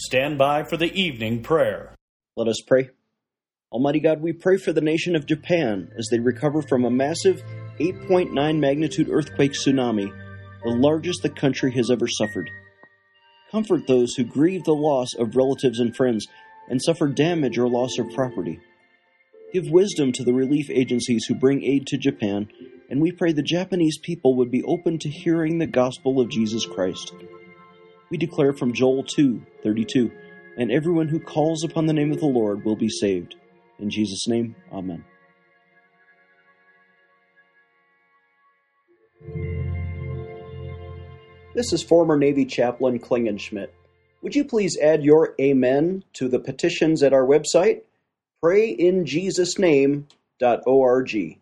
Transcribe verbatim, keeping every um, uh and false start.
stand by for the evening prayer. Let us pray. Almighty God, we pray for the nation of Japan as they recover from a massive eight point nine magnitude earthquake tsunami, the largest the country has ever suffered. Comfort those who grieve the loss of relatives and friends and suffer damage or loss of property. Give wisdom to the relief agencies who bring aid to Japan, and we pray the Japanese people would be open to hearing the gospel of Jesus Christ. We declare from Joel two thirty-two, and everyone who calls upon the name of the Lord will be saved. In Jesus' name, amen. This is former Navy Chaplain Klingenschmidt. Would you please add your amen to the petitions at our website, pray in jesus name dot org.